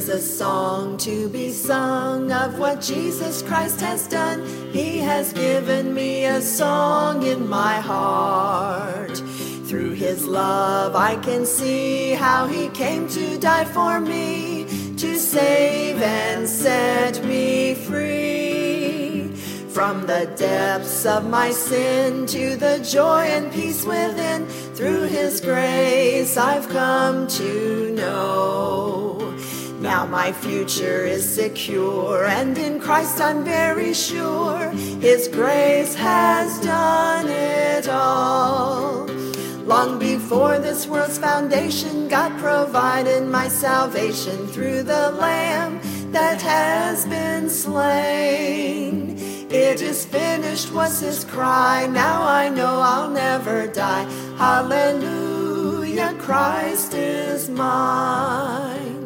is a song to be sung of what Jesus Christ has done. He has given me a song in my heart. Through his love I can see how he came to die for me, to save and set me free. From the depths of my sin to the joy and peace within, through his grace I've come to know. Now my future is secure, and in Christ I'm very sure. His grace has done it all. Long before this world's foundation, God provided my salvation through the Lamb that has been slain. It is finished was his cry, now I know I'll never die. Hallelujah, Christ is mine.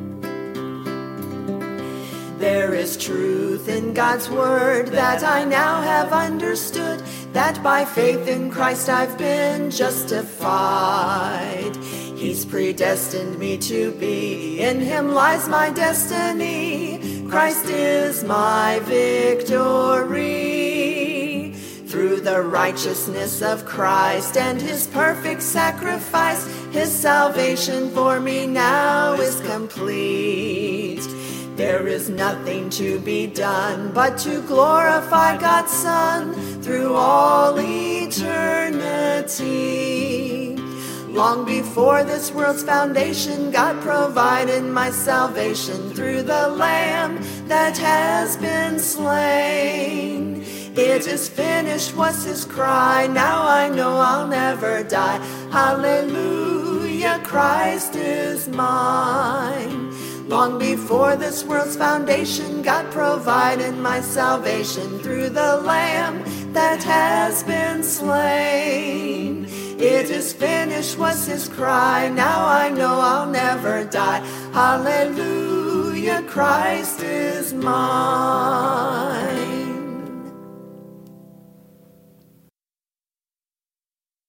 There is truth in God's word that I now have understood, that by faith in Christ I've been justified. He's predestined me to be, in him lies my destiny. Christ is my victory. Through the righteousness of Christ and his perfect sacrifice, his salvation for me now is complete. There is nothing to be done but to glorify God's Son through all eternity. Long before this world's foundation, God provided my salvation through the Lamb that has been slain. It is finished was his cry, now I know I'll never die. Hallelujah, Christ is mine. Long before this world's foundation, God provided my salvation through the Lamb that has been slain. It is finished was his cry, now I know I'll never die. Hallelujah, Christ is mine.